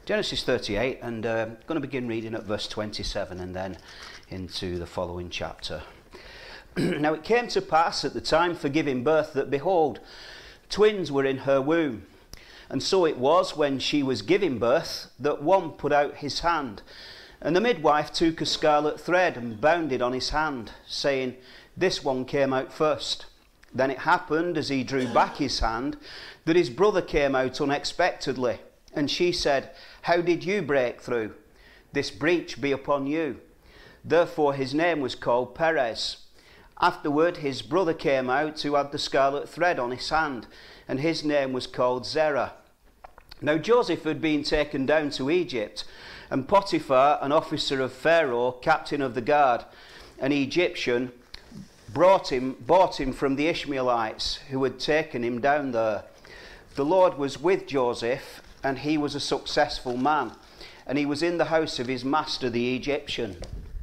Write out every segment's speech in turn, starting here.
Genesis 38, and I'm going to begin reading at verse 27 and then into the following chapter. Now it came to pass at the time for giving birth that, behold, twins were in her womb. And so it was, when she was giving birth, that one put out his hand. And the midwife took a scarlet thread and bound it on his hand, saying, This one came out first. Then it happened, as he drew back his hand, that his brother came out unexpectedly. And she said, How did you break through? This breach be upon you. Therefore his name was called Perez. Afterward his brother came out, who had the scarlet thread on his hand, and his name was called Zerah. Now Joseph had been taken down to Egypt, and Potiphar, an officer of Pharaoh, captain of the guard, an Egyptian, bought him from the Ishmaelites, who had taken him down there. The Lord was with Joseph, and he was a successful man, and he was in the house of his master the Egyptian.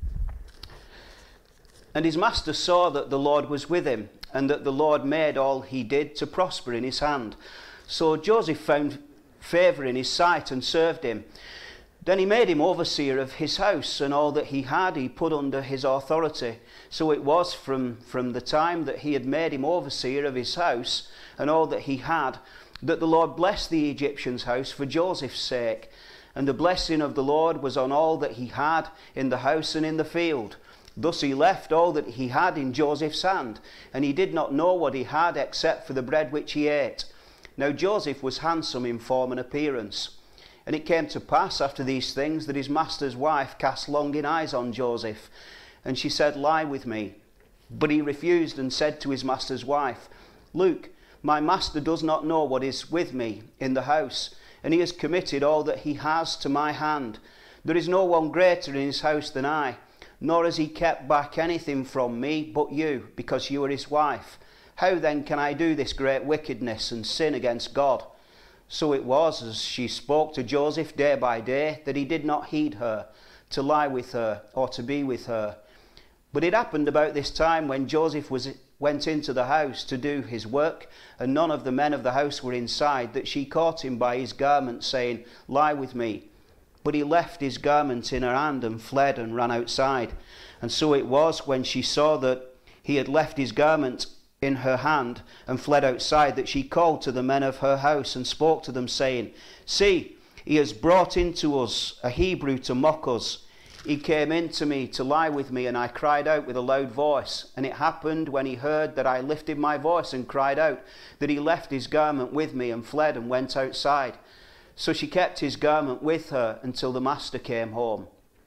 And his master saw that the Lord was with him, and that the Lord made all he did to prosper in his hand. So Joseph found favour in his sight and served him. Then he made him overseer of his house, and all that he had he put under his authority. So it was from the time that he had made him overseer of his house, and all that he had, that the Lord blessed the Egyptian's house for Joseph's sake. And the blessing of the Lord was on all that he had in the house and in the field. Thus he left all that he had in Joseph's hand, and he did not know what he had except for the bread which he ate. Now Joseph was handsome in form and appearance. And it came to pass after these things that his master's wife cast longing eyes on Joseph, and she said, Lie with me. But he refused and said to his master's wife, Look, my master does not know what is with me in the house, and he has committed all that he has to my hand. There is no one greater in his house than I, nor has he kept back anything from me but you, because you are his wife. How then can I do this great wickedness and sin against God? So it was, as she spoke to Joseph day by day, that he did not heed her, to lie with her, or to be with her. But it happened about this time, when Joseph went into the house to do his work, and none of the men of the house were inside, that she caught him by his garment, saying, Lie with me. But he left his garment in her hand, and fled, and ran outside. And so it was, when she saw that he had left his garment in her hand, and fled outside, that she called to the men of her house, and spoke to them, saying, See, he has brought into us a Hebrew to mock us. He came in to me to lie with me, and I cried out with a loud voice. And it happened, when he heard that I lifted my voice and cried out, that he left his garment with me, and fled, and went outside. So she kept his garment with her until his master came home.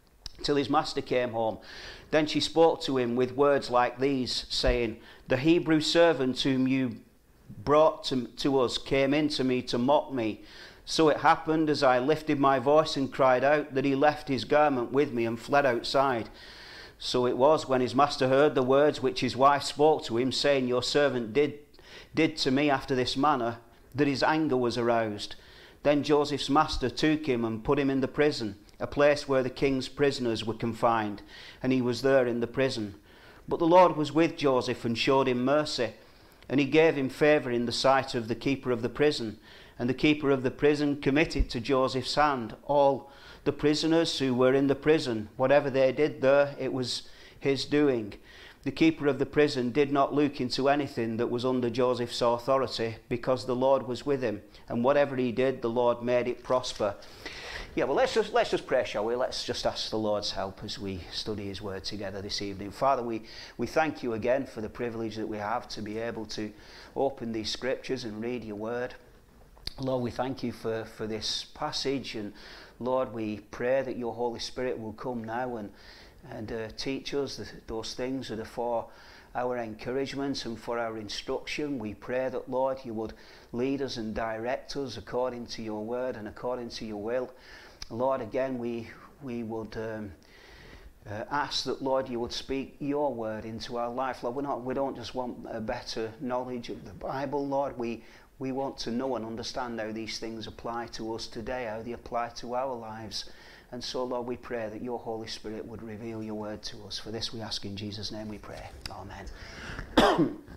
Then she spoke to him with words like these, saying, The Hebrew servant whom you brought to us came in to me to mock me. So it happened, as I lifted my voice and cried out, that he left his garment with me and fled outside. So it was, when his master heard the words which his wife spoke to him, saying, Your servant did to me after this manner, that his anger was aroused. Then Joseph's master took him and put him in the prison, a place where the king's prisoners were confined, and he was there in the prison. But the Lord was with Joseph and showed him mercy, and he gave him favour in the sight of the keeper of the prison. And the keeper of the prison committed to Joseph's hand all the prisoners who were in the prison. Whatever they did there, it was his doing. The keeper of the prison did not look into anything that was under Joseph's authority, because the Lord was with him, and whatever he did, the Lord made it prosper. Yeah, well, let's just pray, shall we? Let's just ask the Lord's help as we study his word together this evening. Father, we thank you again for the privilege that we have to be able to open these scriptures and read your word. Lord, we thank you for this passage, and Lord, we pray that your Holy Spirit will come now and teach us those things that are for our encouragement and for our instruction. We pray that, Lord, you would lead us and direct us according to your word and according to your will. Lord, again, we would ask that, Lord, you would speak your word into our life. Lord, we don't just want a better knowledge of the Bible, Lord. We want to know and understand how these things apply to us today, how they apply to our lives. And so, Lord, we pray that your Holy Spirit would reveal your word to us. For this we ask in Jesus' name we pray. Amen.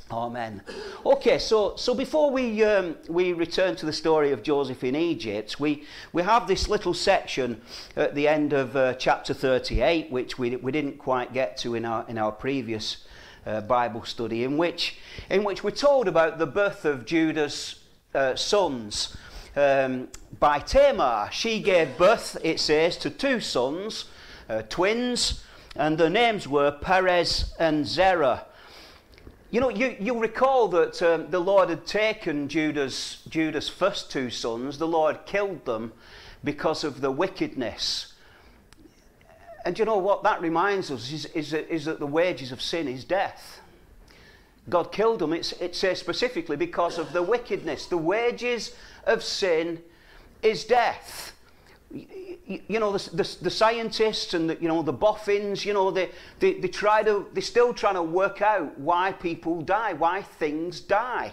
Amen. Okay, so before we return to the story of Joseph in Egypt, we have this little section at the end of chapter 38, which we didn't quite get to in our previous Bible study, in which we're told about the birth of Judah's sons by Tamar. She gave birth, it says, to 2 sons, twins, and their names were Perez and Zerah. You know, you'll recall that the Lord had taken Judah's first 2 sons. The Lord killed them because of the wickedness. And you know what that reminds us is that the wages of sin is death. God killed them, it says specifically, because of the wickedness. The wages of sin is death. You know, the scientists and the boffins, you know, they're still trying to work out why people die, why things die.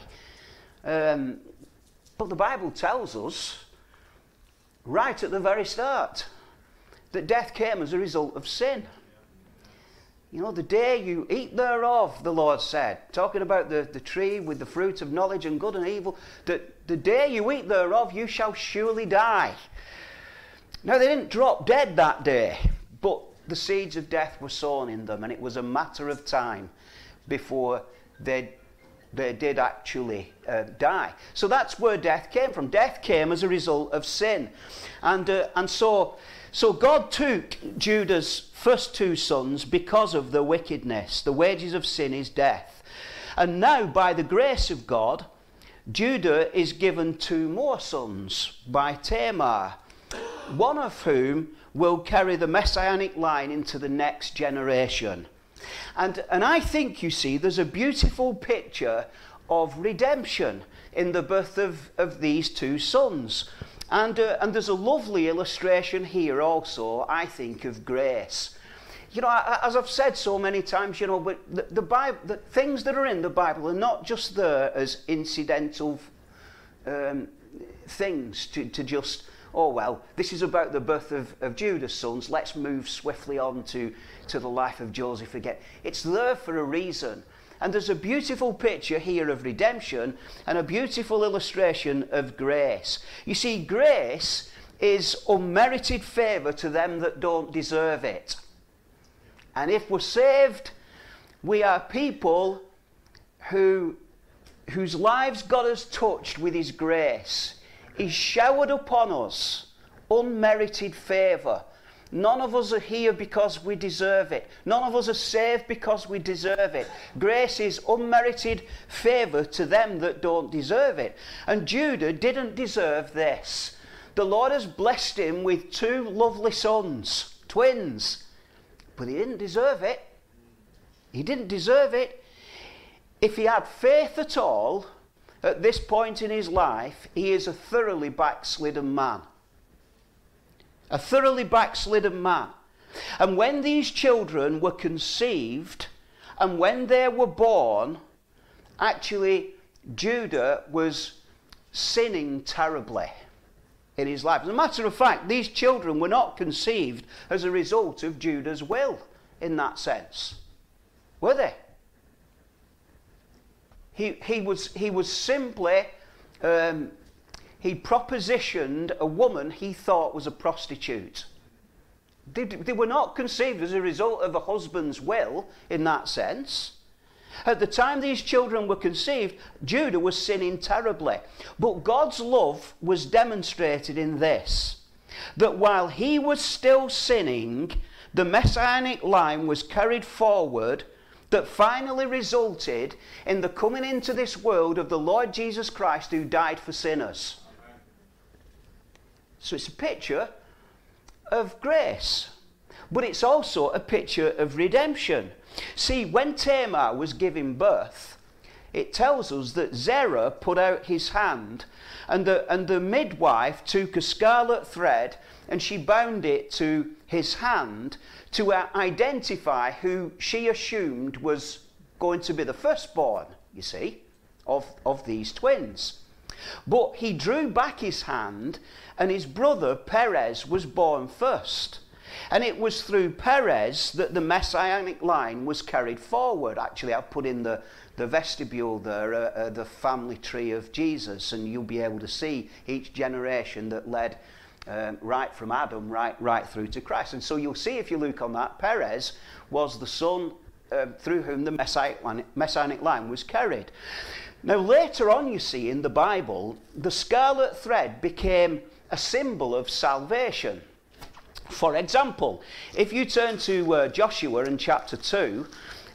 But the Bible tells us right at the very start that death came as a result of sin. You know, the day you eat thereof, the Lord said, talking about the tree with the fruit of knowledge and good and evil, that the day you eat thereof, you shall surely die. Now, they didn't drop dead that day, but the seeds of death were sown in them, and it was a matter of time before they did actually die. So that's where death came from. Death came as a result of sin. And so God took Judah's first 2 sons because of the wickedness. The wages of sin is death. And now, by the grace of God, Judah is given 2 more sons by Tamar, one of whom will carry the messianic line into the next generation. And I think, you see, there's a beautiful picture of redemption in the birth of these 2 sons. And there's a lovely illustration here also, I think, of grace. You know, as I've said so many times, you know, but the Bible, the things that are in the Bible are not just there as incidental things to just, oh, well, this is about the birth of Judah's sons. Let's move swiftly on to the life of Joseph again. It's there for a reason. And there's a beautiful picture here of redemption and a beautiful illustration of grace. You see, grace is unmerited favour to them that don't deserve it. And if we're saved, we are people whose lives God has touched with His grace. He's showered upon us unmerited favour. None of us are here because we deserve it. None of us are saved because we deserve it. Grace is unmerited favour to them that don't deserve it. And Judah didn't deserve this. The Lord has blessed him with 2 lovely sons, twins. But he didn't deserve it. He didn't deserve it. If he had faith at all, at this point in his life, he is a thoroughly backslidden man. A thoroughly backslidden man. And when these children were conceived and when they were born, actually Judah was sinning terribly in his life. As a matter of fact, these children were not conceived as a result of Judah's will in that sense. Were they? He was simply, he propositioned a woman he thought was a prostitute. They were not conceived as a result of a husband's will in that sense. At the time these children were conceived, Judah was sinning terribly. But God's love was demonstrated in this, that while he was still sinning, the messianic line was carried forward that finally resulted in the coming into this world of the Lord Jesus Christ, who died for sinners. Amen. So it's a picture of grace, but it's also a picture of redemption. See, when Tamar was giving birth, it tells us that Zerah put out his hand, and the midwife took a scarlet thread and she bound it to his hand to identify who she assumed was going to be the firstborn, you see, of these twins. But he drew back his hand, and his brother Perez was born first. And it was through Perez that the messianic line was carried forward. Actually, I've put in the vestibule there, the family tree of Jesus, and you'll be able to see each generation that led right from Adam right through to Christ. And so you'll see, if you look on that, Perez was the son through whom the messianic line was carried. Now later on, you see, in the Bible, the scarlet thread became a symbol of salvation. For example, if you turn to Joshua in chapter 2,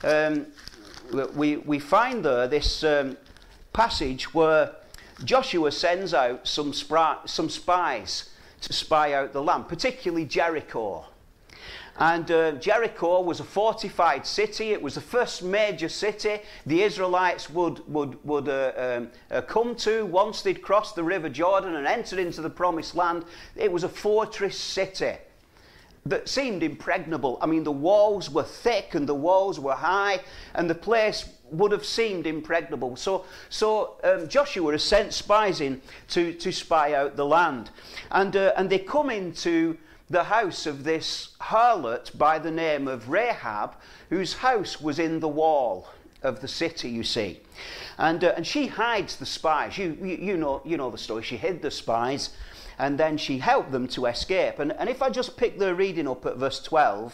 we find there this passage where Joshua sends out some spies to spy out the land, particularly Jericho. And Jericho was a fortified city. It was the first major city the Israelites would come to once they'd crossed the River Jordan and entered into the Promised Land. It was a fortress city that seemed impregnable. I mean, the walls were thick and the walls were high, and the place would have seemed impregnable. So Joshua has sent spies in to spy out the land. And they come into the house of this harlot by the name of Rahab, whose house was in the wall of the city, you see. And she hides the spies. You know the story. She hid the spies, and then she helped them to escape. And if I just pick the reading up at verse 12,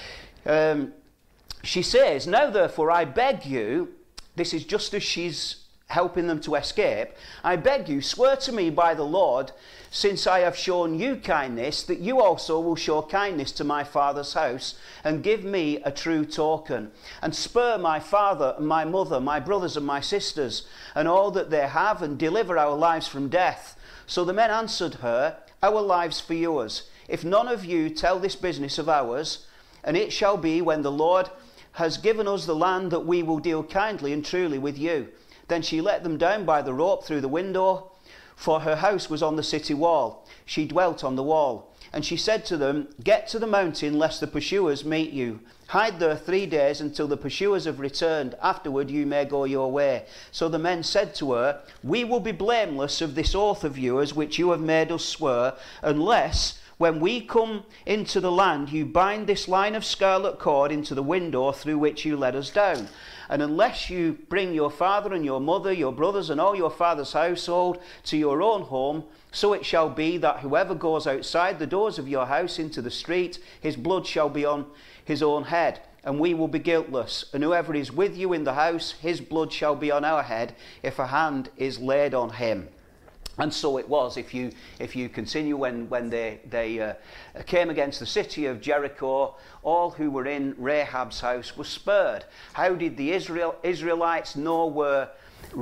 she says, "Now therefore I beg you," this is just as she's helping them to escape, "I beg you, swear to me by the Lord, since I have shown you kindness, that you also will show kindness to my father's house, and give me a true token, and spare my father and my mother, my brothers and my sisters, and all that they have, and deliver our lives from death." So the men answered her, "Our lives for yours. If none of you tell this business of ours, and it shall be when the Lord has given us the land that we will deal kindly and truly with you." Then she let them down by the rope through the window, for her house was on the city wall. She dwelt on the wall. And she said to them, "Get to the mountain, lest the pursuers meet you. Hide there 3 days until the pursuers have returned. Afterward you may go your way." So the men said to her, "We will be blameless of this oath of yours, which you have made us swear, unless when we come into the land you bind this line of scarlet cord into the window through which you let us down. And unless you bring your father and your mother, your brothers and all your father's household to your own home, so it shall be that whoever goes outside the doors of your house into the street, his blood shall be on his own head, and we will be guiltless. And whoever is with you in the house, his blood shall be on our head, if a hand is laid on him." And so it was. If you continue, when they came against the city of Jericho, all who were in Rahab's house were spared. How did the Israelites know where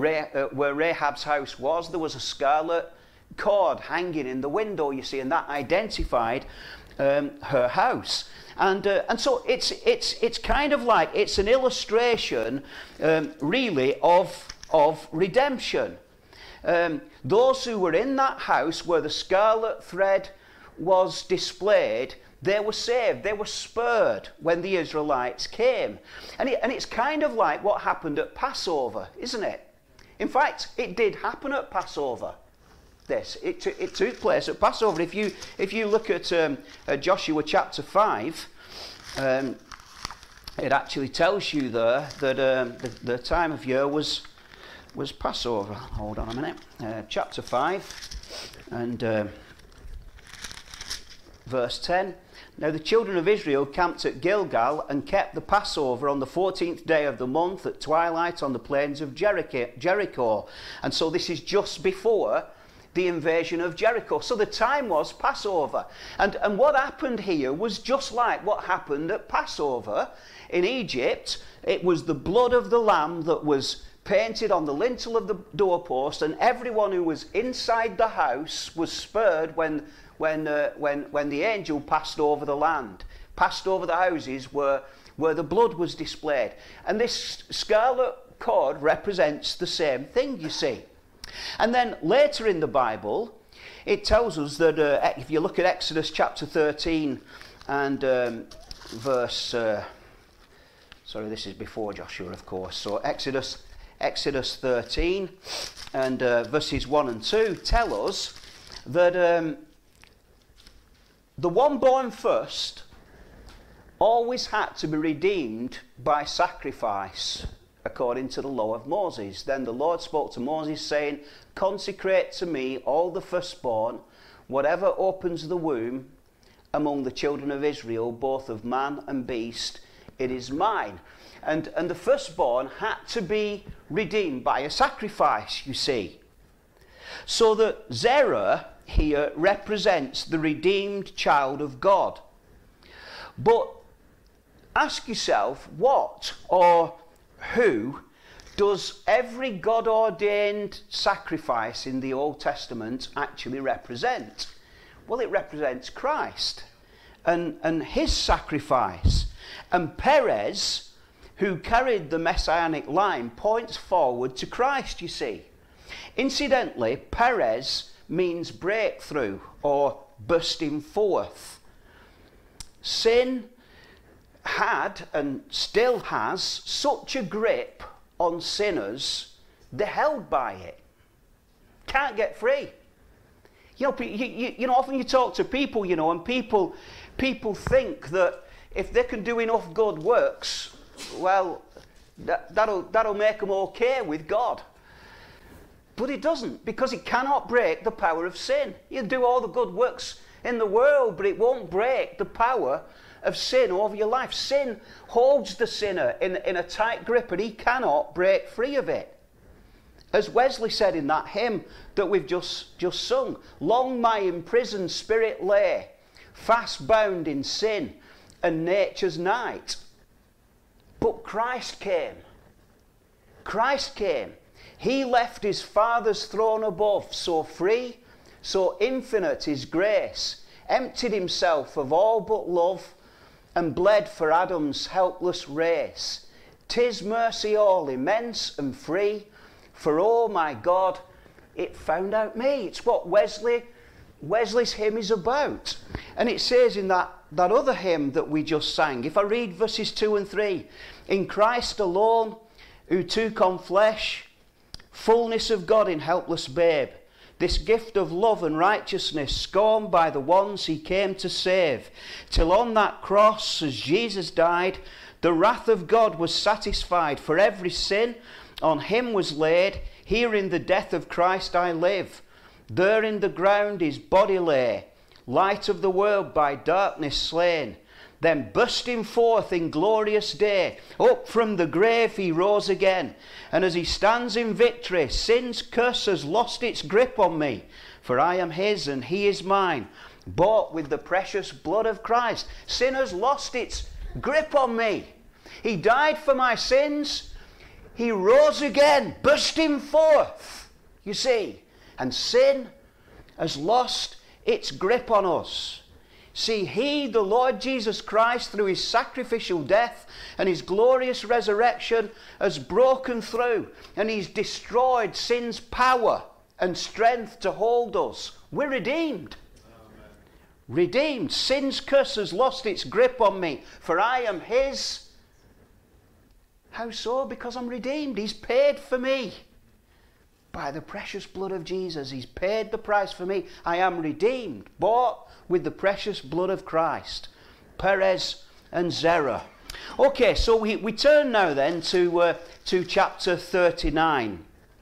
Rahab's house was? There was a scarlet cord hanging in the window, you see, and that identified her house. And so it's kind of like, it's an illustration, really, of redemption. Those who were in that house where the scarlet thread was displayed, they were saved, they were spared when the Israelites came. And it's kind of like what happened at Passover, isn't it? In fact, it did happen at Passover. It took place at Passover. If you look at Joshua chapter 5, it actually tells you there that the time of year was Passover. Hold on a minute. Chapter 5 and verse 10. "Now the children of Israel camped at Gilgal and kept the Passover on the 14th day of the month at twilight on the plains of Jericho." And so this is just before the invasion of Jericho. So the time was Passover. And what happened here was just like what happened at Passover in Egypt. It was the blood of the lamb that was painted on the lintel of the doorpost, and everyone who was inside the house was spared when the angel passed over the land, passed over the houses where the blood was displayed. And this scarlet cord represents the same thing, you see. And then later in the Bible, it tells us that if you look at Exodus chapter 13 and verse... sorry, this is before Joshua, of course. So Exodus 13 and verses 1 and 2 tell us that the one born first always had to be redeemed by sacrifice, according to the law of Moses. Then the Lord spoke to Moses, saying, consecrate to me all the firstborn, whatever opens the womb among the children of Israel, both of man and beast, it is mine. And the firstborn had to be redeemed by a sacrifice, you see. So that Zerah here represents the redeemed child of God. But ask yourself, what or who does every God-ordained sacrifice in the Old Testament actually represent? Well, it represents Christ and his sacrifice. And Perez, who carried the messianic line, points forward to Christ, you see. Incidentally, Perez means breakthrough or bursting forth. Sin had and still has such a grip on sinners, they're held by it. Can't get free. You know, often you talk to people, you know, and people think that if they can do enough good works, well, that'll make them okay with God. But it doesn't, because it cannot break the power of sin. You do all the good works in the world, but it won't break the power of sin over your life. Sin holds the sinner in a tight grip, and he cannot break free of it. As Wesley said in that hymn that we've just sung, long my imprisoned spirit lay, fast bound in sin and nature's night. But Christ came. Christ came. He left his Father's throne above, so free, so infinite his grace, emptied himself of all but love, and bled for Adam's helpless race. 'Tis mercy all immense and free, for oh my God, it found out me. It's what Wesley's hymn is about. And it says in that other hymn that we just sang, if I read verses 2 and 3, in Christ alone, who took on flesh, fullness of God in helpless babe, this gift of love and righteousness, scorned by the ones he came to save, till on that cross, as Jesus died, the wrath of God was satisfied, for every sin on him was laid. Here in the death of Christ I live, there in the ground his body lay, light of the world by darkness slain. Then bursting forth in glorious day, up from the grave he rose again. And as he stands in victory, sin's curse has lost its grip on me. For I am his and he is mine, bought with the precious blood of Christ. Sin has lost its grip on me. He died for my sins. He rose again, bursting forth, you see. And sin has lost its grip on us. See, he, the Lord Jesus Christ, through his sacrificial death and his glorious resurrection, has broken through and he's destroyed sin's power and strength to hold us. We're redeemed. Amen. Redeemed. Sin's curse has lost its grip on me, for I am his. How so? Because I'm redeemed. He's paid for me. By the precious blood of Jesus, he's paid the price for me. I am redeemed, bought with the precious blood of Christ. Perez and Zerah. Okay, so we turn now then to chapter 39.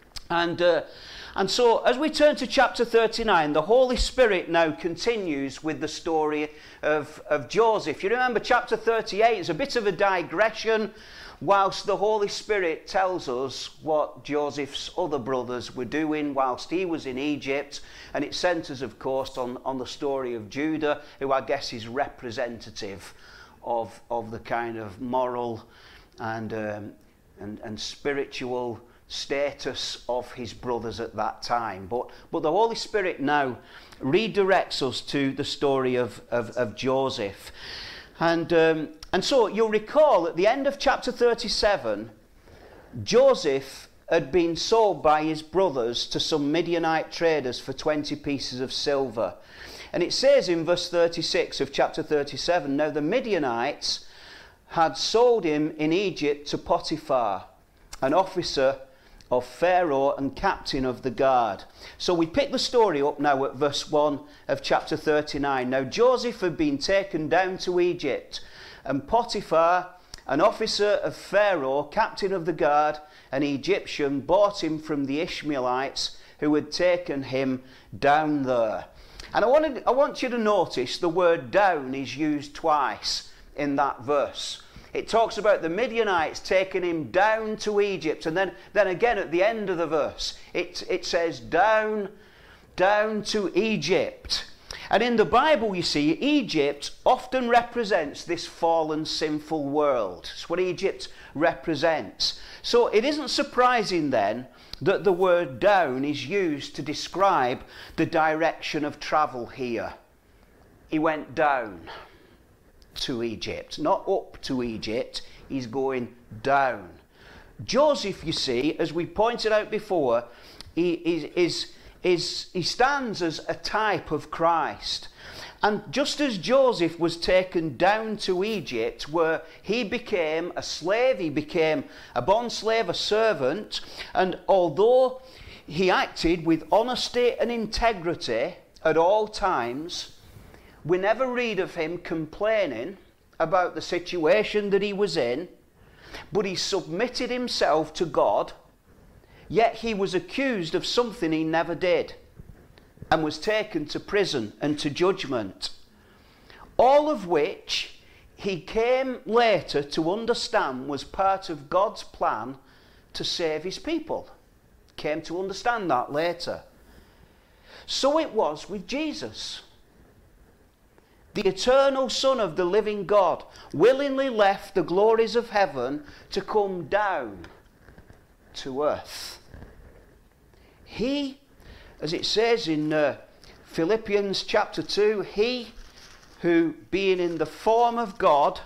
And so as we turn to chapter 39, the Holy Spirit now continues with the story of Joseph. You remember chapter 38 is a bit of a digression, whilst the Holy Spirit tells us what Joseph's other brothers were doing whilst he was in Egypt. And it centres, of course, on the story of Judah, who I guess is representative of the kind of moral and spiritual status of his brothers at that time. But the Holy Spirit now redirects us to the story of Joseph. And so you'll recall at the end of chapter 37, Joseph had been sold by his brothers to some Midianite traders for 20 pieces of silver. And it says in verse 36 of chapter 37, now the Midianites had sold him in Egypt to Potiphar, an officer of Pharaoh and captain of the guard. So we pick the story up now at verse 1 of chapter 39. Now Joseph had been taken down to Egypt, and Potiphar, an officer of Pharaoh, captain of the guard, an Egyptian, bought him from the Ishmaelites who had taken him down there. And I want you to notice the word down is used twice in that verse. It talks about the Midianites taking him down to Egypt, and then again at the end of the verse it says down to Egypt. And in the Bible, you see, Egypt often represents this fallen, sinful world. It's what Egypt represents. So it isn't surprising then that the word down is used to describe the direction of travel here. He went down to Egypt, not up to Egypt. He's going down. Joseph, you see, as we pointed out before, he stands as a type of Christ. And just as Joseph was taken down to Egypt, where he became a slave, he became a bond slave, a servant, and although he acted with honesty and integrity at all times, we never read of him complaining about the situation that he was in, but he submitted himself to God, yet he was accused of something he never did and was taken to prison and to judgment. All of which he came later to understand was part of God's plan to save his people. Came to understand that later. So it was with Jesus. The eternal Son of the living God willingly left the glories of heaven to come down to earth. He, as it says in Philippians chapter 2, he who being in the form of God,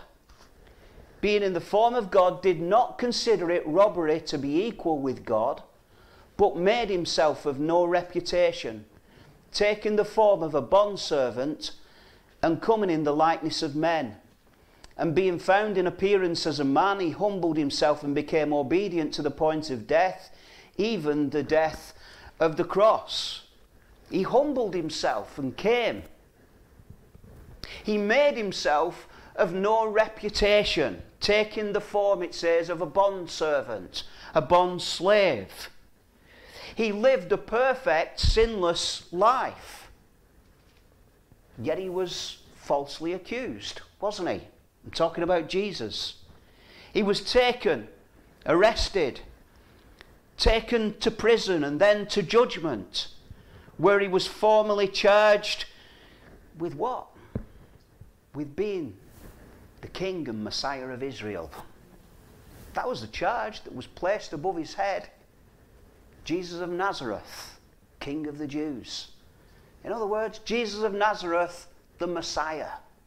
did not consider it robbery to be equal with God, but made himself of no reputation, taking the form of a bondservant, and coming in the likeness of men. And being found in appearance as a man, he humbled himself and became obedient to the point of death, even the death of the cross. He humbled himself and came. He made himself of no reputation, taking the form, it says, of a bondservant, a bond slave. He lived a perfect, sinless life. Yet he was falsely accused, wasn't he? I'm talking about Jesus. He was taken, arrested, taken to prison and then to judgment, where he was formally charged with what? With being the King and Messiah of Israel. That was the charge that was placed above his head. Jesus of Nazareth, King of the Jews. In other words, Jesus of Nazareth, the Messiah.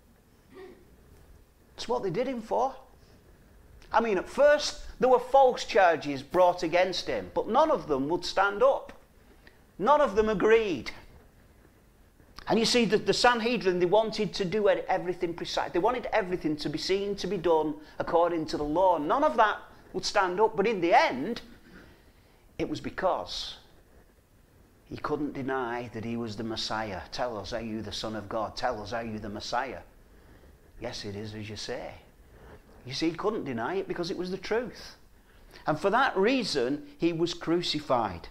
That's what they did him for. I mean, at first, there were false charges brought against him, but none of them would stand up. None of them agreed. And you see, the Sanhedrin, they wanted to do everything precise. They wanted everything to be seen, to be done according to the law. None of that would stand up, but in the end, it was because he couldn't deny that he was the Messiah. Tell us, are you the Son of God? Tell us, are you the Messiah? Yes, it is as you say. You see, he couldn't deny it because it was the truth. And for that reason, he was crucified.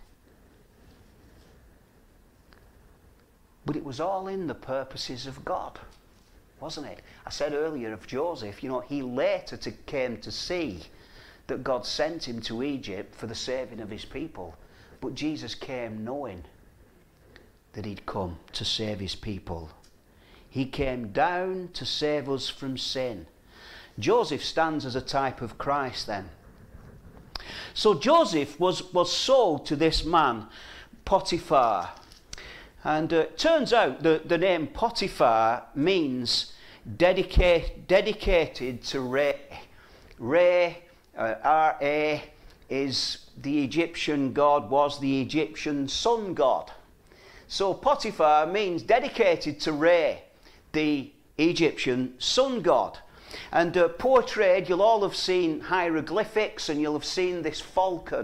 But it was all in the purposes of God, wasn't it? I said earlier of Joseph, he later came to see that God sent him to Egypt for the saving of his people. But Jesus came knowing that he'd come to save his people. He came down to save us from sin. Joseph stands as a type of Christ then. So Joseph was sold to this man, Potiphar. And it turns out that the name Potiphar means dedicated to Re. Re, R-A, is the Egyptian god, was the Egyptian sun god. So Potiphar means dedicated to Re, the Egyptian sun god. And portrayed, you'll all have seen hieroglyphics, and you'll have seen this falcon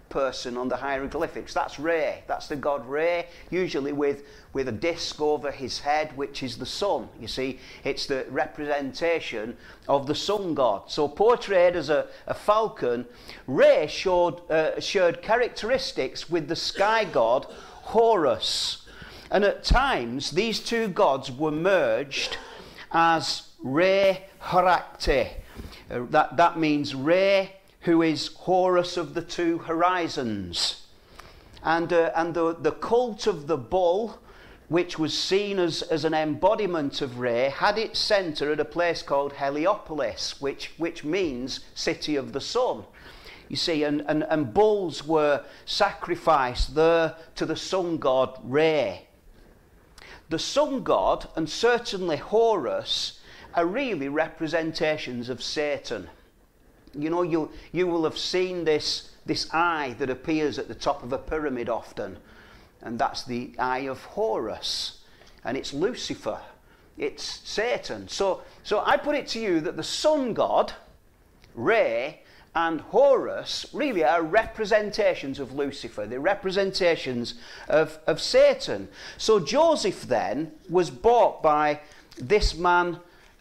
person on the hieroglyphics. That's Re. That's the god Re, usually with a disc over his head, which is the sun. You see, it's the representation of the sun god. So portrayed as a falcon, Re shared characteristics with the sky god Horus. And at times, these two gods were merged as Re Harakte. That means Re, who is Horus of the two horizons. And the cult of the bull, which was seen as an embodiment of Re, had its centre at a place called Heliopolis, which means city of the sun. You see, and bulls were sacrificed there to the sun god Re. The sun god, and certainly Horus, are really representations of Satan. You know, you will have seen this eye that appears at the top of a pyramid often, and that's the eye of Horus, and it's Lucifer, it's Satan. So I put it to you that the sun god, Re, and Horus really are representations of Lucifer. They're representations of Satan. So Joseph then was bought by this man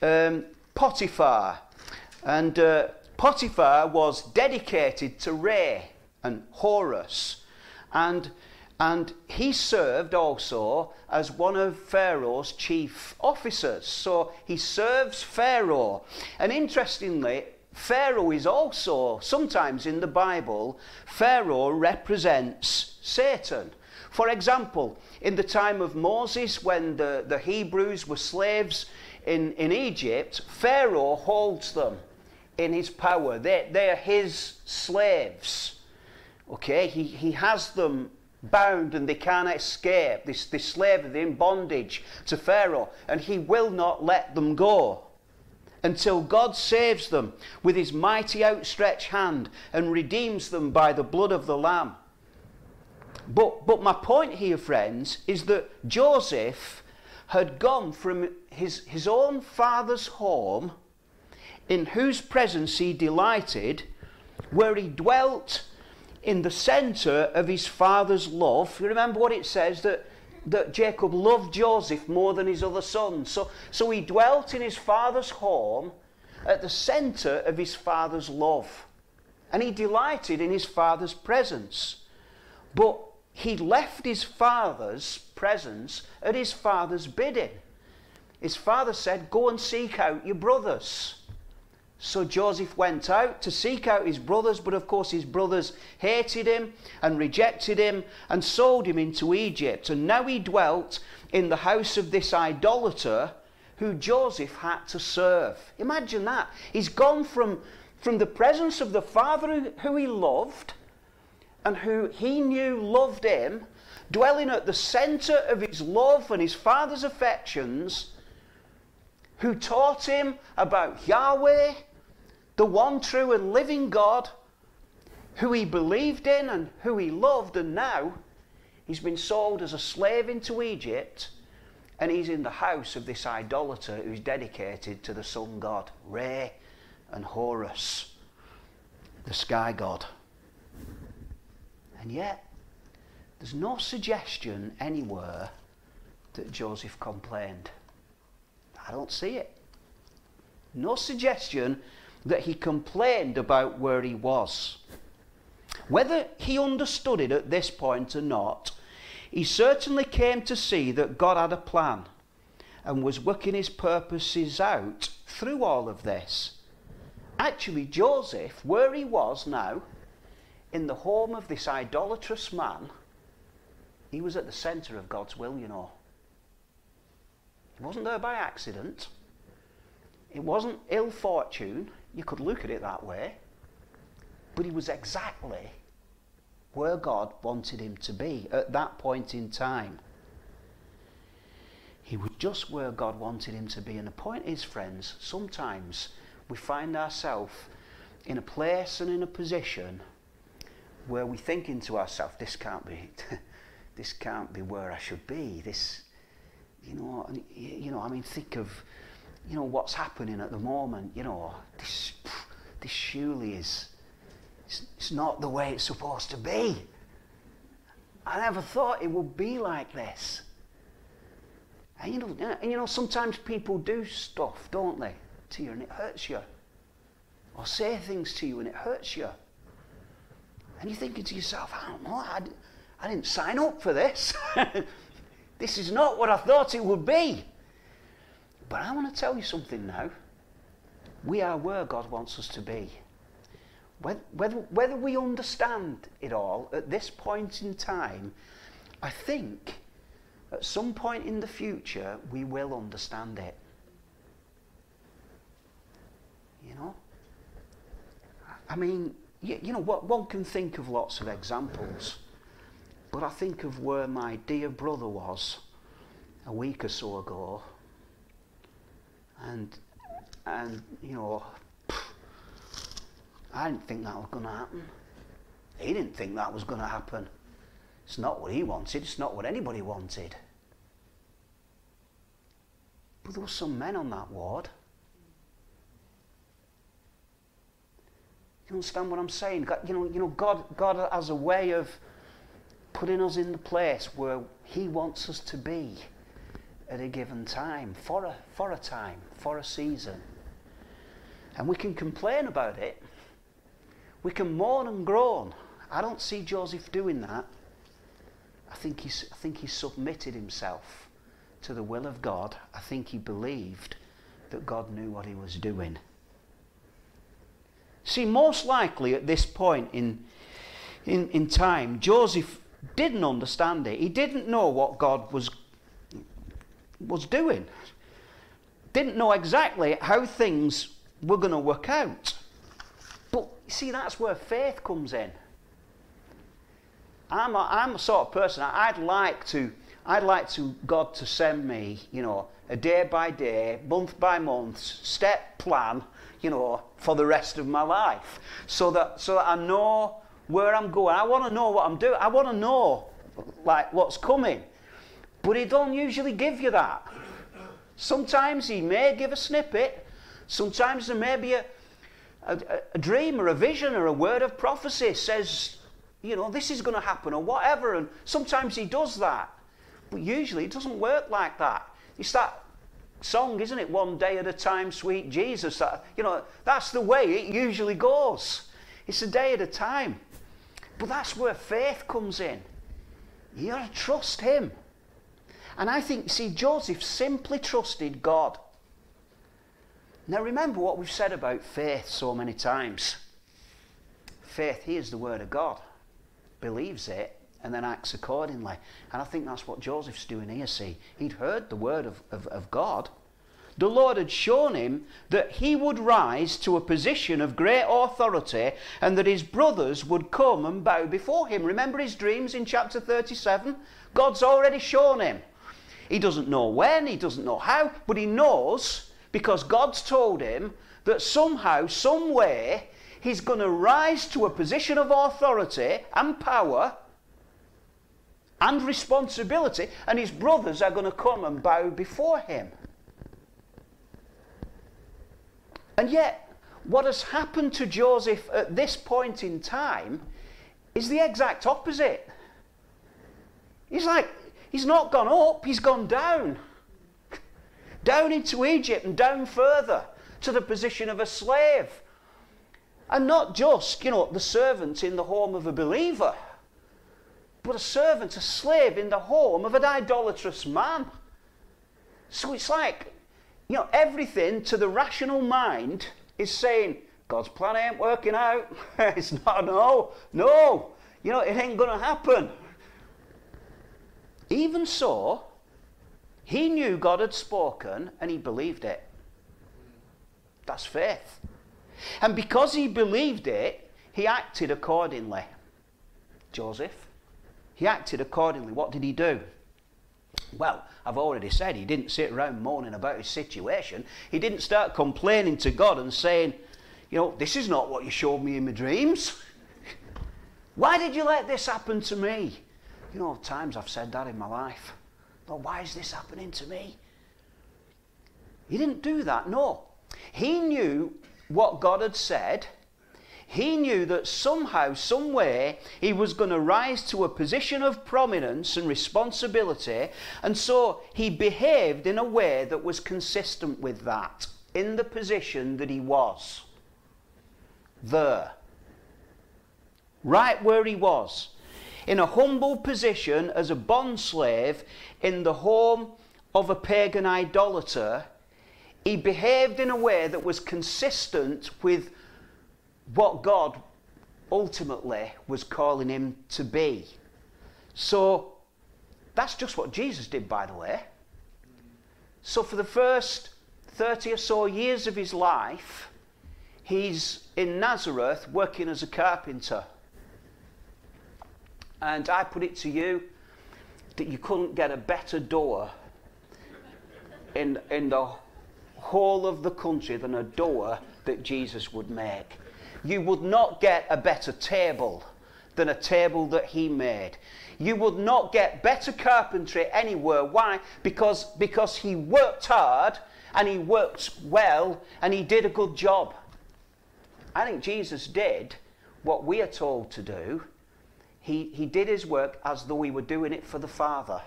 Potiphar, and Potiphar was dedicated to Re and Horus, and he served also as one of Pharaoh's chief officers. So he serves Pharaoh, and interestingly, Pharaoh is also, sometimes in the Bible, Pharaoh represents Satan. For example, in the time of Moses, when the Hebrews were slaves in Egypt, Pharaoh holds them in his power. They are his slaves. Okay, he has them bound and they can't escape. This slave is in bondage to Pharaoh, and he will not let them go until God saves them with his mighty outstretched hand and redeems them by the blood of the Lamb. But my point here, friends, is that Joseph had gone from his own father's home, in whose presence he delighted, where he dwelt in the centre of his father's love. You remember what it says, that Jacob loved Joseph more than his other sons. So he dwelt in his father's home at the centre of his father's love. And he delighted in his father's presence. But he left his father's presence at his father's bidding. His father said, "Go and seek out your brothers." So Joseph went out to seek out his brothers, but of course his brothers hated him and rejected him and sold him into Egypt. And now he dwelt in the house of this idolater who Joseph had to serve. Imagine that. He's gone from the presence of the father who he loved and who he knew loved him, dwelling at the centre of his love and his father's affections, who taught him about Yahweh, the one true and living God, who he believed in and who he loved, and now he's been sold as a slave into Egypt, and he's in the house of this idolater who's dedicated to the sun god, Re and Horus, the sky god. And yet, there's no suggestion anywhere that Joseph complained. I don't see it. No suggestion that he complained about where he was. Whether he understood it at this point or not, he certainly came to see that God had a plan and was working his purposes out through all of this. Actually, Joseph, where he was now, in the home of this idolatrous man, he was at the centre of God's will, you know. He wasn't there by accident. It wasn't ill fortune. You could look at it that way. But he was exactly where God wanted him to be at that point in time. He was just where God wanted him to be. And the point is, friends, sometimes we find ourselves in a place and in a position where we think into ourselves, this can't be where I should be. This, you know, I mean, think of, what's happening at the moment. This surely is, It's not the way it's supposed to be. I never thought it would be like this. And you know, sometimes people do stuff, don't they, to you, and it hurts you. Or say things to you and it hurts you. And you're thinking to yourself, I don't know, I didn't sign up for this. This is not what I thought it would be. But I want to tell you something now. We are where God wants us to be. Whether we understand it all at this point in time, I think at some point in the future we will understand it. You know? I mean, you know, one can think of lots of examples, but I think of where my dear brother was a week or so ago, and you know, I didn't think that was going to happen. He didn't think that was going to happen. It's not what he wanted. It's not what anybody wanted. But there were some men on that ward. You understand what I'm saying? God has a way of putting us in the place where He wants us to be at a given time, for a season. And we can complain about it. We can moan and groan. I don't see Joseph doing that. I think he submitted himself to the will of God. I think he believed that God knew what He was doing. See, most likely at this point in time, Joseph didn't understand it. He didn't know what God was doing. Didn't know exactly how things were going to work out. But see, that's where faith comes in. I'm a sort of person. I'd like God to send me, you know, a day by day, month by month, step plan, you know, for the rest of my life, so that I know where I'm going. I want to know what I'm doing. I want to know, like, what's coming. But He don't usually give you that. Sometimes He may give a snippet. Sometimes there may be a dream or a vision or a word of prophecy says, you know, this is going to happen or whatever. And sometimes He does that. But usually it doesn't work like that. It's that song, isn't it? One day at a time, sweet Jesus. You know, that's the way it usually goes. It's a day at a time. But that's where faith comes in. You got to trust Him. And I think, see, Joseph simply trusted God. Now remember what we've said about faith so many times. Faith hears the word of God, believes it, and then acts accordingly. And I think that's what Joseph's doing here, see. He'd heard the word of God. The Lord had shown him that he would rise to a position of great authority and that his brothers would come and bow before him. Remember his dreams in chapter 37? God's already shown him. He doesn't know when, he doesn't know how, but he knows because God's told him that somehow, some way, he's going to rise to a position of authority and power and responsibility, and his brothers are going to come and bow before him. And yet, what has happened to Joseph at this point in time is the exact opposite. He's not gone up, he's gone down. Down into Egypt and down further to the position of a slave. And not just, you know, the servant in the home of a believer, but a servant, a slave in the home of an idolatrous man. So it's like, you know, everything to the rational mind is saying, God's plan ain't working out. It's not, no, you know, it ain't going to happen. Even so, he knew God had spoken and he believed it. That's faith. And because he believed it, he acted accordingly. Joseph, he acted accordingly. What did he do? Well, I've already said he didn't sit around moaning about his situation. He didn't start complaining to God and saying, you know, this is not what you showed me in my dreams. Why did you let this happen to me? You know, times I've said that in my life. Lord, why is this happening to me? He didn't do that, no. He knew what God had said. He knew that somehow, some way, he was going to rise to a position of prominence and responsibility, and so he behaved in a way that was consistent with that, in the position that he was. There. Right where he was. In a humble position as a bondslave in the home of a pagan idolater, he behaved in a way that was consistent with what God ultimately was calling him to be. So that's just what Jesus did, by the way. So for the first 30 or so years of his life, he's in Nazareth working as a carpenter. And I put it to you that you couldn't get a better door in the whole of the country than a door that Jesus would make. You would not get a better table than a table that he made. You would not get better carpentry anywhere. Why? Because he worked hard and he worked well and he did a good job. I think Jesus did what we are told to do. He did his work as though he were doing it for the Father.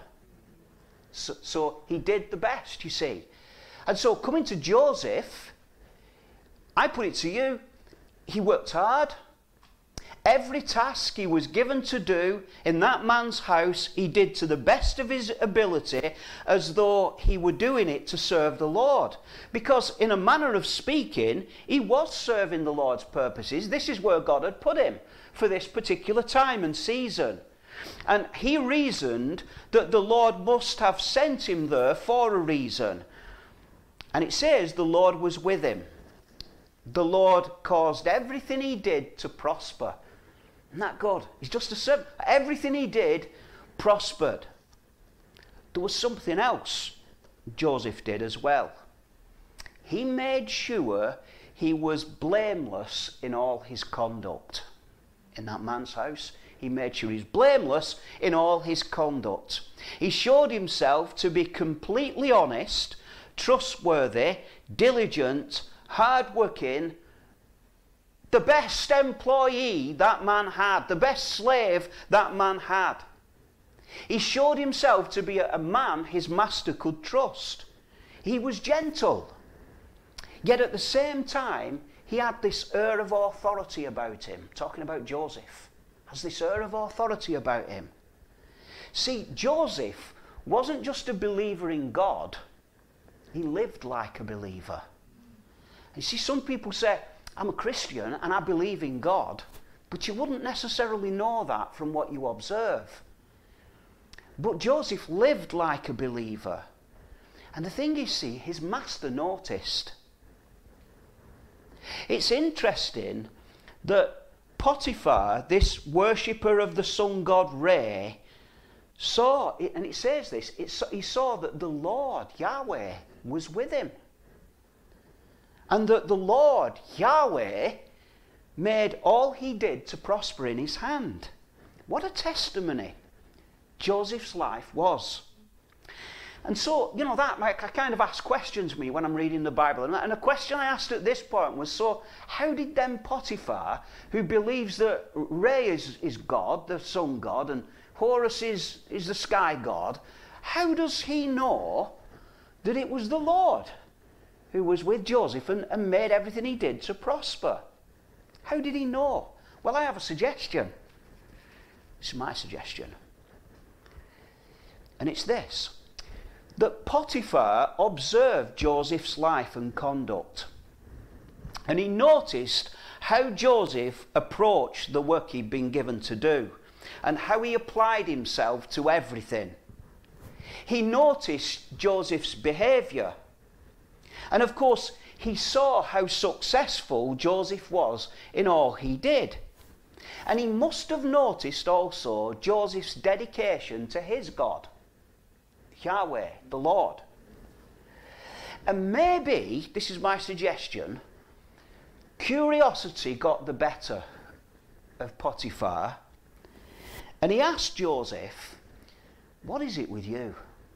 So he did the best, you see. And so coming to Joseph, I put it to you, he worked hard. Every task he was given to do in that man's house, he did to the best of his ability, as though he were doing it to serve the Lord. Because in a manner of speaking, he was serving the Lord's purposes. This is where God had put him for this particular time and season. And he reasoned that the Lord must have sent him there for a reason. And it says the Lord was with him. The Lord caused everything he did to prosper. Isn't that good? He's just a servant. Everything he did prospered. There was something else Joseph did as well. He made sure he was blameless in all his conduct. In that man's house, he made sure he's blameless in all his conduct. He showed himself to be completely honest, trustworthy, diligent, hard-working, the best employee that man had, the best slave that man had. He showed himself to be a man his master could trust. He was gentle. Yet at the same time, he had this air of authority about him. Talking about Joseph. Has this air of authority about him. See, Joseph wasn't just a believer in God. He lived like a believer. You see, some people say, I'm a Christian and I believe in God, but you wouldn't necessarily know that from what you observe. But Joseph lived like a believer. And the thing is, see, his master noticed. It's interesting that Potiphar, this worshipper of the sun god Re, saw, and it says this, he saw that the Lord, Yahweh, was with him. And that the Lord, Yahweh, made all he did to prosper in his hand. What a testimony Joseph's life was. And so, you know, that kind of asks questions me when I'm reading the Bible. And a question I asked at this point was, so how did then Potiphar, who believes that Re is God, the sun god, and Horus is the sky god, how does he know that it was the Lord who was with Joseph and made everything he did to prosper? How did he know? Well, I have a suggestion. This is my suggestion. And it's this. That Potiphar observed Joseph's life and conduct. And he noticed how Joseph approached the work he'd been given to do. And how he applied himself to everything. He noticed Joseph's behaviour. And of course, he saw how successful Joseph was in all he did. And he must have noticed also Joseph's dedication to his God, Yahweh, the Lord. And maybe, this is my suggestion, curiosity got the better of Potiphar. And he asked Joseph, what is it with you?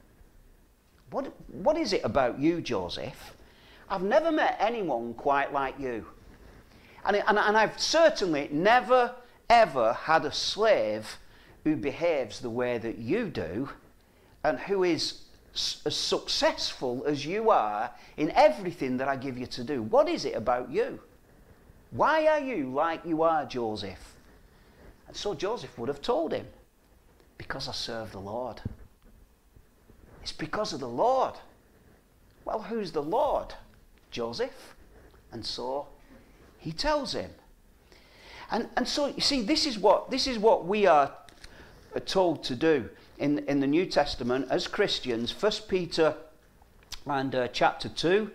What is it about you, Joseph? I've never met anyone quite like you. And I've certainly never, ever had a slave who behaves the way that you do and who is as successful as you are in everything that I give you to do. What is it about you? Why are you like you are, Joseph? And so Joseph would have told him, because I serve the Lord. It's because of the Lord. Well, who's the Lord? Joseph. And so he tells him. And so, you see, this is what we are told to do in the New Testament as Christians. 1 Peter and chapter 2.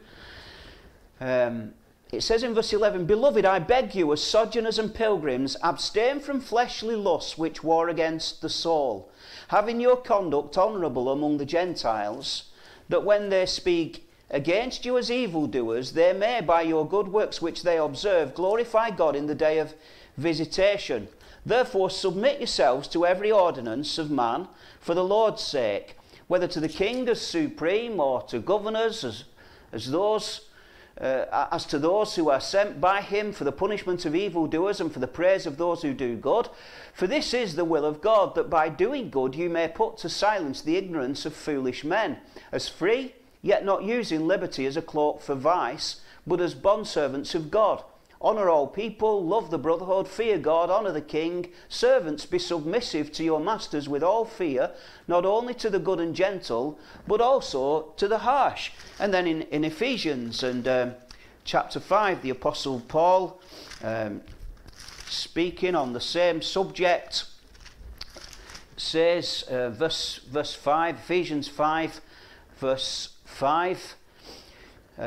It says in verse 11, Beloved, I beg you, as sojourners and pilgrims, abstain from fleshly lusts which war against the soul, having your conduct honourable among the Gentiles, that when they speak against you as evildoers, they may, by your good works which they observe, glorify God in the day of visitation. Therefore submit yourselves to every ordinance of man for the Lord's sake, whether to the king as supreme, or to governors as to those who are sent by him for the punishment of evildoers and for the praise of those who do good. For this is the will of God, that by doing good you may put to silence the ignorance of foolish men, as free, yet not using liberty as a cloak for vice, but as bondservants of God. Honour all people, love the brotherhood, fear God, honour the king. Servants, be submissive to your masters with all fear, not only to the good and gentle, but also to the harsh. And then in Ephesians and chapter 5, the Apostle Paul, speaking on the same subject, says, verse 5, Ephesians 5, verse 5. Wait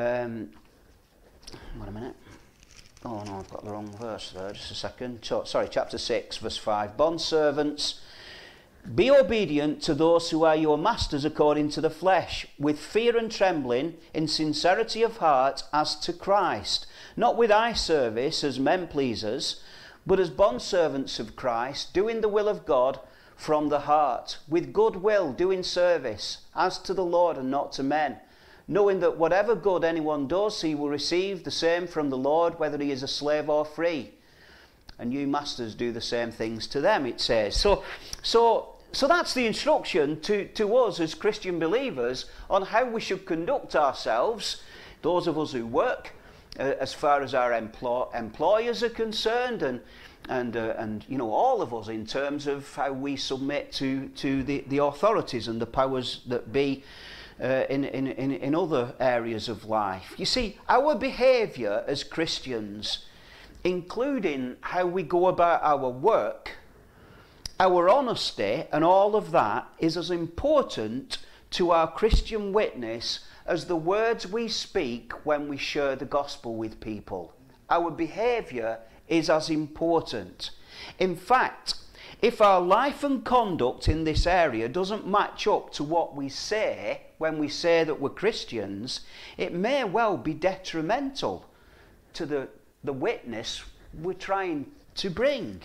a minute. Oh no, I've got the wrong verse there, just a second. Sorry, chapter 6, verse 5. Bondservants, be obedient to those who are your masters according to the flesh, with fear and trembling, in sincerity of heart, as to Christ, not with eye service as men pleasers, but as bondservants of Christ, doing the will of God from the heart, with good will, doing service, as to the Lord and not to men, knowing that whatever good anyone does, he will receive the same from the Lord, whether he is a slave or free. And you masters do the same things to them, it says. So that's the instruction to us as Christian believers on how we should conduct ourselves, those of us who work, as far as our employers are concerned, and you know, all of us in terms of how we submit to the authorities and the powers that be in other areas of life. You see, our behaviour as Christians, including how we go about our work, our honesty and all of that, is as important to our Christian witness as the words we speak when we share the gospel with people. Our behaviour is as important. In fact, if our life and conduct in this area doesn't match up to what we say when we say that we're Christians, it may well be detrimental to the witness we're trying to bring.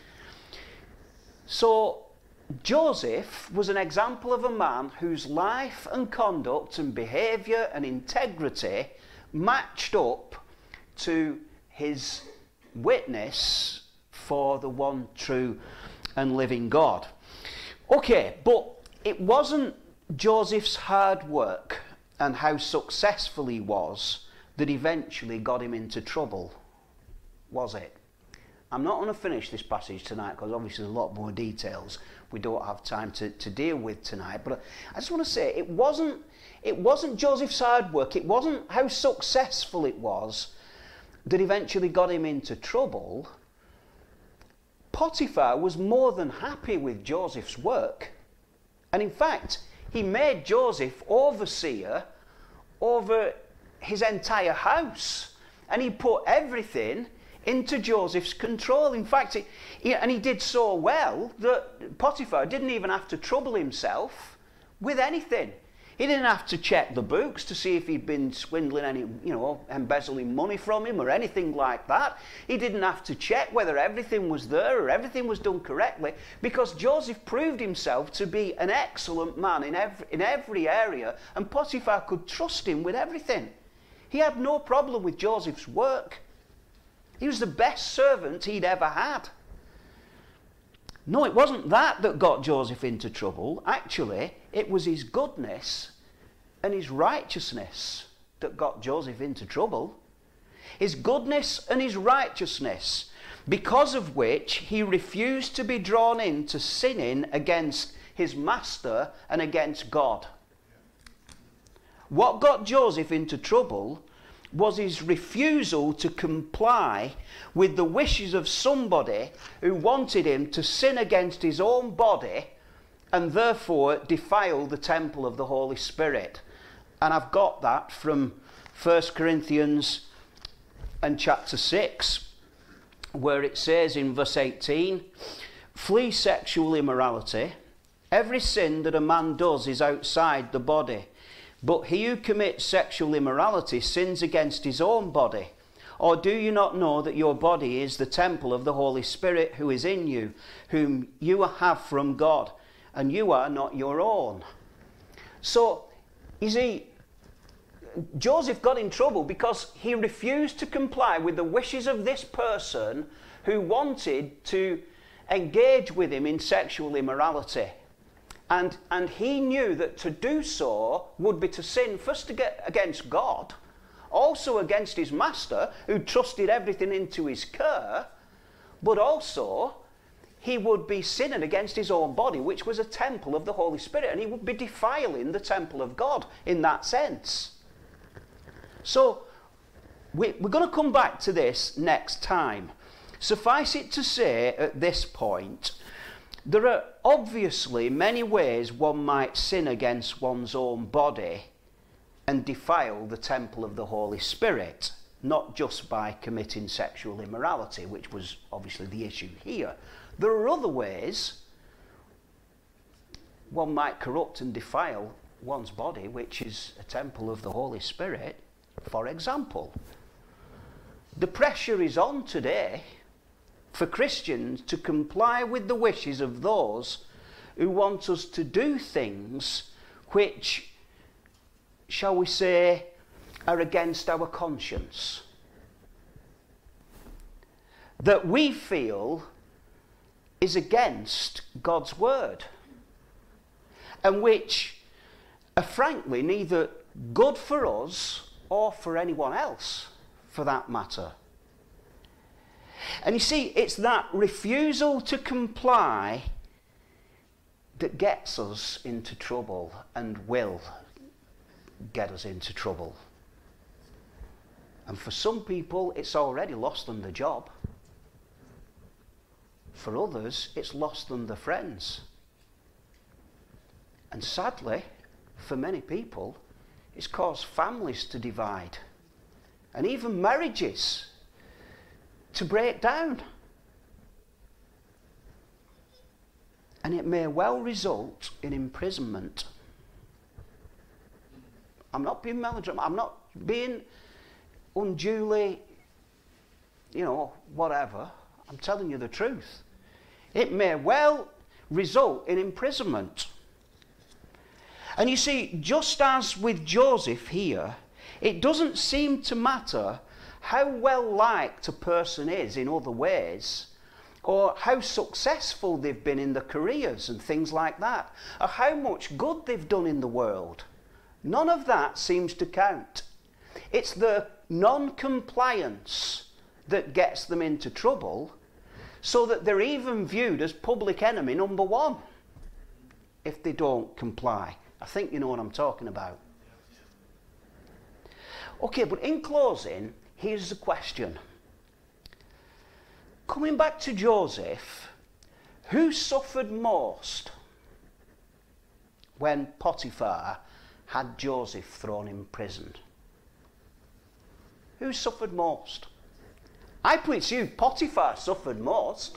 So Joseph was an example of a man whose life and conduct and behaviour and integrity matched up to his witness for the one true and living God. Okay, but it wasn't Joseph's hard work and how successful he was that eventually got him into trouble, was it? I'm not going to finish this passage tonight because obviously there's a lot more details we don't have time to deal with tonight, but I just want to say it wasn't Joseph's hard work, it wasn't how successful it was that eventually got him into trouble. Potiphar was more than happy with Joseph's work, and in fact he made Joseph overseer over his entire house, and he put everything into Joseph's control. In fact, he did so well that Potiphar didn't even have to trouble himself with anything. He didn't have to check the books to see if he'd been swindling any, embezzling money from him or anything like that. He didn't have to check whether everything was there or everything was done correctly, because Joseph proved himself to be an excellent man in every area, and Potiphar could trust him with everything. He had no problem with Joseph's work. He was the best servant he'd ever had. No, it wasn't that got Joseph into trouble. Actually, it was his goodness and his righteousness that got Joseph into trouble. His goodness and his righteousness, because of which he refused to be drawn into sinning against his master and against God. What got Joseph into trouble was his refusal to comply with the wishes of somebody who wanted him to sin against his own body and therefore defile the temple of the Holy Spirit. And I've got that from 1 Corinthians and chapter 6, where it says in verse 18, "Flee sexual immorality. Every sin that a man does is outside the body. But he who commits sexual immorality sins against his own body. Or do you not know that your body is the temple of the Holy Spirit who is in you, whom you have from God, and you are not your own?" So, you see, Joseph got in trouble because he refused to comply with the wishes of this person who wanted to engage with him in sexual immorality. And he knew that to do so would be to sin first against God, also against his master, who trusted everything into his care, but also he would be sinning against his own body, which was a temple of the Holy Spirit, and he would be defiling the temple of God in that sense. So we're going to come back to this next time. Suffice it to say at this point, there are obviously many ways one might sin against one's own body and defile the temple of the Holy Spirit, not just by committing sexual immorality, which was obviously the issue here. There are other ways one might corrupt and defile one's body, which is a temple of the Holy Spirit. For example, the pressure is on today for Christians to comply with the wishes of those who want us to do things which, shall we say, are against our conscience, that we feel is against God's word, and which are frankly neither good for us or for anyone else, for that matter. And you see, it's that refusal to comply that gets us into trouble and will get us into trouble. And for some people, it's already lost them the job. For others, it's lost them their friends. And sadly, for many people, it's caused families to divide, and even marriages to break down. And it may well result in imprisonment. I'm not being melodramatic. I'm not being unduly, whatever. I'm telling you the truth. It may well result in imprisonment. And you see, just as with Joseph here, it doesn't seem to matter how well liked a person is in other ways, or how successful they've been in their careers and things like that, or how much good they've done in the world. None of that seems to count. It's the non-compliance that gets them into trouble, so that they're even viewed as public enemy number one if they don't comply. I think you know what I'm talking about. Okay, but in closing, here's the question. Coming back to Joseph, who suffered most when Potiphar had Joseph thrown in prison? Who suffered most? I put it to you, Potiphar suffered most.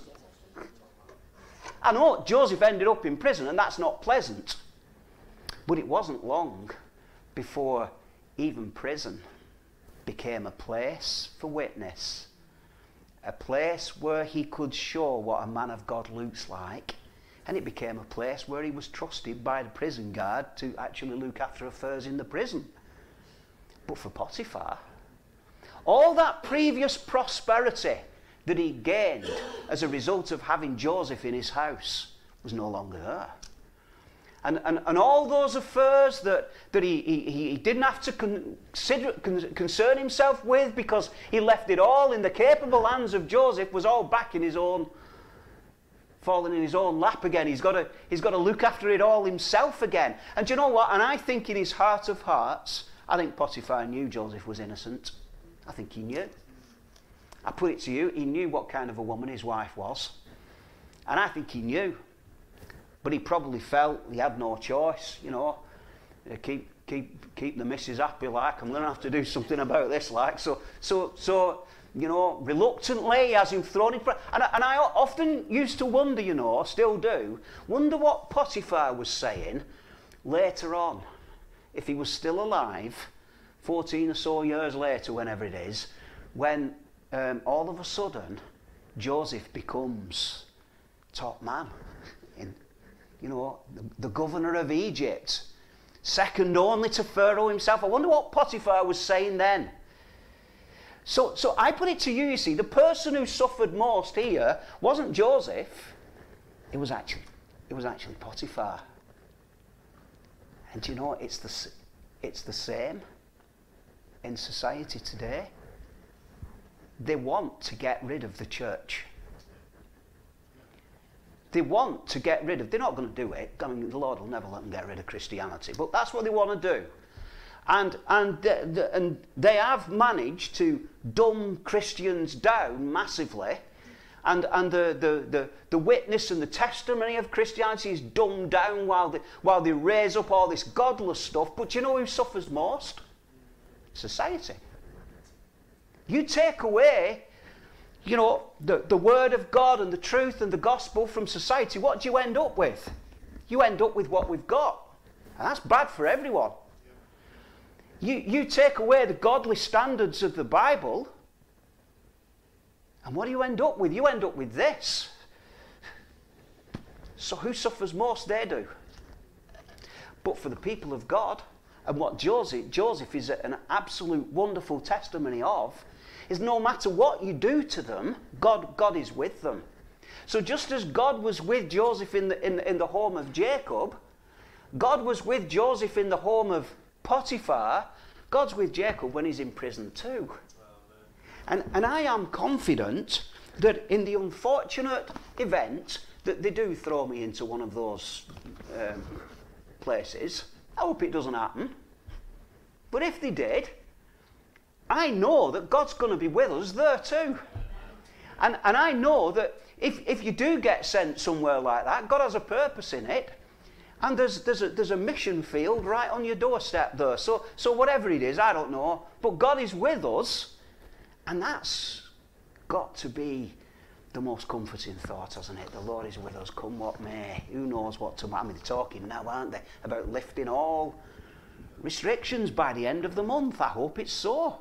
I know Joseph ended up in prison, and that's not pleasant. But it wasn't long before even prison became a place for witness, a place where he could show what a man of God looks like, and it became a place where he was trusted by the prison guard to actually look after affairs in the prison. But for Potiphar, all that previous prosperity that he gained as a result of having Joseph in his house was no longer there. And all those affairs that he didn't have to concern himself with because he left it all in the capable hands of Joseph was all back in his own, falling in his own lap again. He's got to look after it all himself again. And do you know what? And I think in his heart of hearts, I think Potiphar knew Joseph was innocent. I think he knew. I put it to you, he knew what kind of a woman his wife was. And I think he knew. But he probably felt he had no choice, you know. Keep the missus happy, like, I'm going to have to do something about this, like. So you know, reluctantly he has him thrown in front. And I often used to wonder, you know, still do, wonder what Potiphar was saying later on. If he was still alive, 14 or so years later, whenever it is, when all of a sudden Joseph becomes top man. You know, the governor of Egypt, second only to Pharaoh himself. I wonder what Potiphar was saying then. So I put it to you, you see, the person who suffered most here wasn't Joseph. It was actually Potiphar. And you know, it's the same in society today. They want to get rid of the church. They want to get rid of, they're not going to do it. I mean, the Lord will never let them get rid of Christianity, but that's what they want to do. And they have managed to dumb Christians down massively, and the witness and the testimony of Christianity is dumbed down while they raise up all this godless stuff. But you know who suffers most? Society. You take away, you know, the word of God and the truth and the gospel from society, what do you end up with? You end up with what we've got. And that's bad for everyone. You take away the godly standards of the Bible, and what do you end up with? You end up with this. So who suffers most? They do. But for the people of God, and what Joseph is an absolute wonderful testimony of, is no matter what you do to them, God is with them. So just as God was with Joseph in the home of Jacob, God was with Joseph in the home of Potiphar, God's with Jacob when he's in prison too. And I am confident that in the unfortunate event that they do throw me into one of those places, I hope it doesn't happen. But if they did, I know that God's going to be with us there too. And I know that if you do get sent somewhere like that, God has a purpose in it. And there's a mission field right on your doorstep there. So whatever it is, I don't know. But God is with us. And that's got to be the most comforting thought, hasn't it? The Lord is with us, come what may. Who knows what tomorrow? I mean, they're talking now, aren't they, about lifting all restrictions by the end of the month. I hope it's so.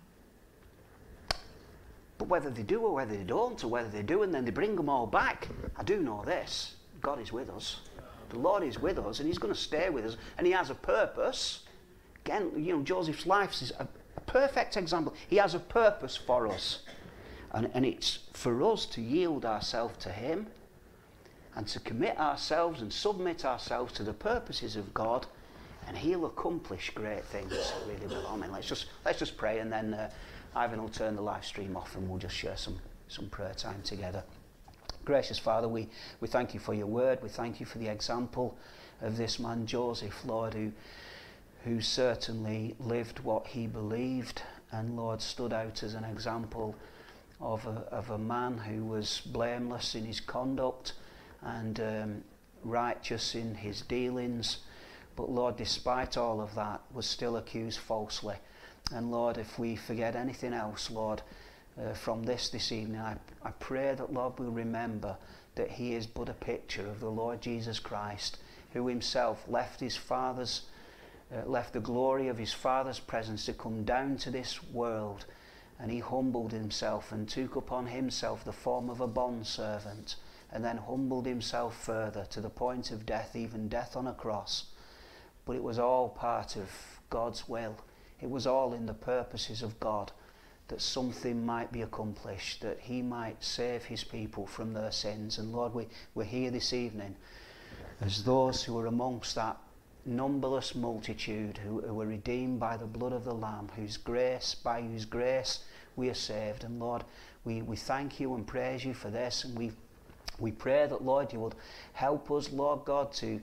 But whether they do or whether they don't, or whether they do and then they bring them all back, I do know this. God is with us. The Lord is with us, and he's going to stay with us, and he has a purpose. Again, you know, Joseph's life is a perfect example. He has a purpose for us, and it's for us to yield ourselves to him and to commit ourselves and submit ourselves to the purposes of God, and he'll accomplish great things. Really will. I mean, let's just pray, and then Ivan will turn the live stream off, and we'll just share some prayer time together. Gracious Father, we thank you for your word. We thank you for the example of this man Joseph, Lord, who certainly lived what he believed, and Lord, stood out as an example of a man who was blameless in his conduct and righteous in his dealings, but Lord, despite all of that, was still accused falsely. And Lord, if we forget anything else, Lord, from this evening, I pray that, Lord, we'll remember that he is but a picture of the Lord Jesus Christ, who himself left his Father's left the glory of his Father's presence to come down to this world, and he humbled himself and took upon himself the form of a bondservant, and then humbled himself further to the point of death, even death on a cross. But it was all part of God's will. It was all in the purposes of God, that something might be accomplished, that he might save his people from their sins. And Lord, we're here this evening as those who are amongst that numberless multitude who were redeemed by the blood of the Lamb, by whose grace we are saved. And Lord, we thank you and praise you for this, and we pray that, Lord, you would help us, Lord God, to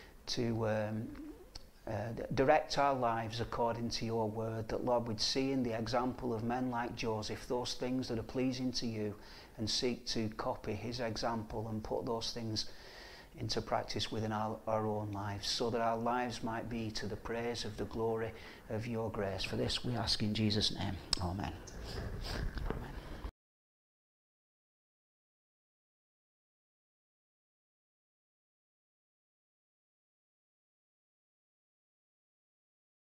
direct our lives according to your word, that, Lord, we'd see in the example of men like Joseph those things that are pleasing to you, and seek to copy his example and put those things into practice within our own lives, so that our lives might be to the praise of the glory of your grace. For this we ask in Jesus' name. Amen. Amen.